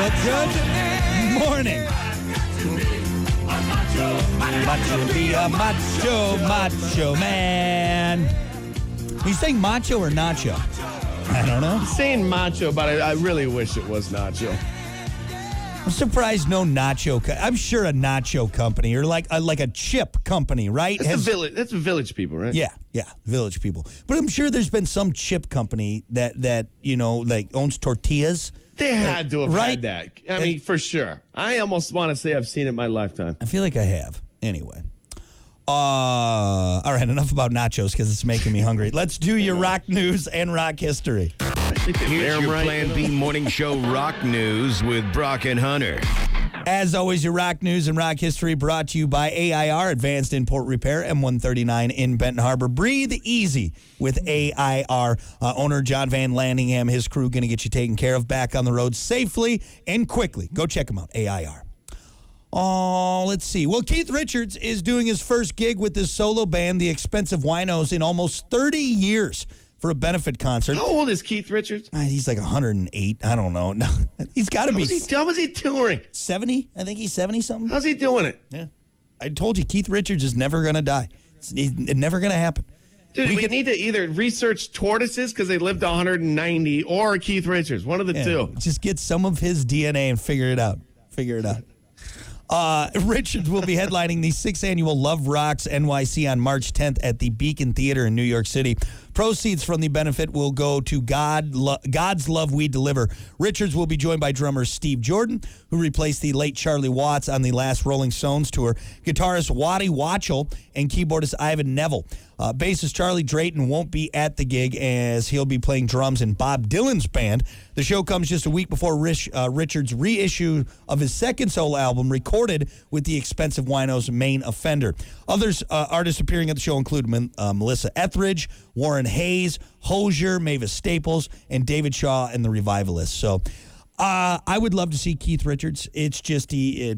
Well, good morning. Macho, be a macho man. Are you saying macho or nacho? I don't know. I'm saying macho, but I really wish it was nacho. I'm surprised no nacho. I'm sure a nacho company or like a chip company, right? That's village people, right? Yeah, village people. But I'm sure there's been some chip company that like owns tortillas. They had to have had that. I mean, for sure. I almost want to say I've seen it in my lifetime. I feel like I have. Anyway. All right, enough about nachos because it's making me hungry. Let's do your rock news and rock history. Here's your Plan B morning show rock news with Brock and Hunter. As always, your rock news and rock history brought to you by AIR, Advanced Import Repair, M139 in Benton Harbor. Breathe easy with AIR. Owner John Van Landingham, his crew, going to get you taken care of back on the road safely and quickly. Go check them out, AIR. Oh, let's see. Well, Keith Richards is doing his first gig with his solo band, The Expensive Winos, in almost 30 years for a benefit concert. How old is Keith Richards? He's like 108. I don't know. No, he's got to be. How was he touring? 70? I think he's 70-something. How's he doing it? Yeah. I told you, Keith Richards is never going to die. It's never going to happen. Dude, we need to either research tortoises because they lived to 190 or Keith Richards. One of the two. Just get some of his DNA and figure it out. Richards will be headlining the 6th annual Love Rocks NYC on March 10th at the Beacon Theater in New York City. Proceeds from the benefit will go to God's Love We Deliver. Richards will be joined by drummer Steve Jordan, who replaced the late Charlie Watts on the last Rolling Stones tour, guitarist Waddy Watchell, and keyboardist Ivan Neville. Bassist Charlie Drayton won't be at the gig as he'll be playing drums in Bob Dylan's band. The show comes just a week before Richards' reissue of his second solo album, recorded with the Expensive Winos main offender. Others artists appearing at the show include Melissa Etheridge, Warren Hayes, Hozier, Mavis Staples, and David Shaw and the Revivalists. So I would love to see Keith Richards. It's just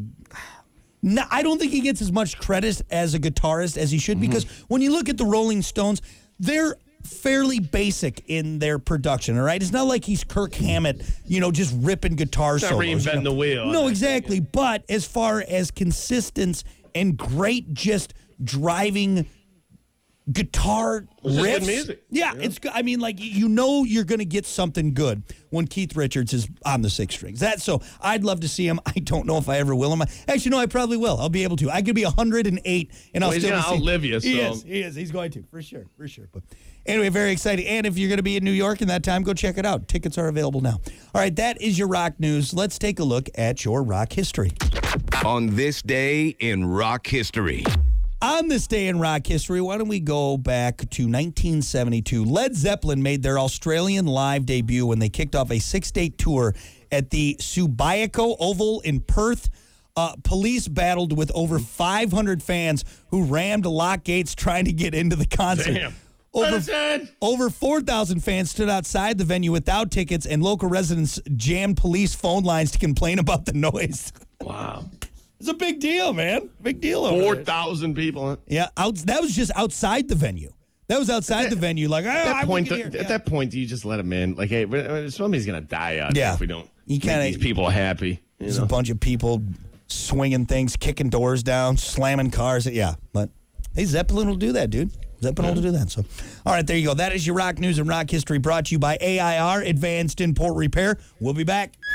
I don't think he gets as much credit as a guitarist as he should, because when you look at the Rolling Stones, they're fairly basic in their production, all right? It's not like he's Kirk Hammett, just ripping guitar solos. Not reinventing the wheel. No, exactly. But as far as consistent and great just driving guitar riffs. Good music. Yeah, it's good. I mean, like, you're going to get something good when Keith Richards is on the 6 strings. So I'd love to see him. I don't know if I ever will. Actually, no, I probably will. I'll be able to. I could be 108 and I'll still he's going to outlive you. So. He is. He's going to, for sure. But anyway, very exciting. And if you're going to be in New York in that time, go check it out. Tickets are available now. All right, that is your rock news. Let's take a look at your rock history. On this day in rock history. On this day in rock history, why don't we go back to 1972? Led Zeppelin made their Australian live debut when they kicked off a 6-date tour at the Subiaco Oval in Perth. Police battled with over 500 fans who rammed lock gates trying to get into the concert. Damn. Over 4,000 fans stood outside the venue without tickets, and local residents jammed police phone lines to complain about the noise. Wow. It's a big deal, man. Big deal. 4,000 people. Yeah, that was just outside the venue. That was outside the venue. Like, at that point, do you just let them in? Like, hey, somebody's going to die out here if we don't make these people happy. There's a bunch of people swinging things, kicking doors down, slamming cars. Yeah, but hey, Zeppelin will do that, dude. Zeppelin will do that. So, all right, there you go. That is your rock news and rock history brought to you by AIR, Advanced Import Repair. We'll be back.